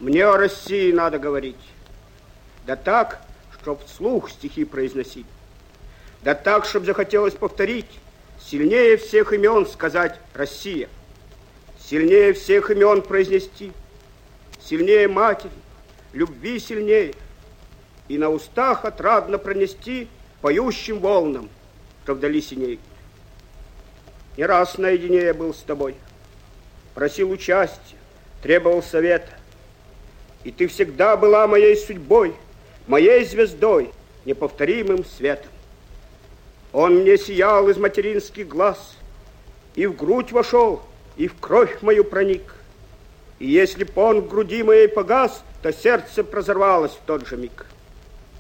Мне о России надо говорить. Да так, чтоб вслух стихи произносить. Да так, чтоб захотелось повторить. Сильнее всех имен сказать «Россия». Сильнее всех имен произнести. Сильнее матери, любви сильнее. И на устах отрадно пронести поющим волнам, что вдали синей. Не раз наедине я был с тобой. Просил участия, требовал совета. И ты всегда была моей судьбой, моей звездой, неповторимым светом. Он мне сиял из материнских глаз, и в грудь вошел, и в кровь мою проник. И если б он в груди моей погас, то сердце прозорвалось в тот же миг.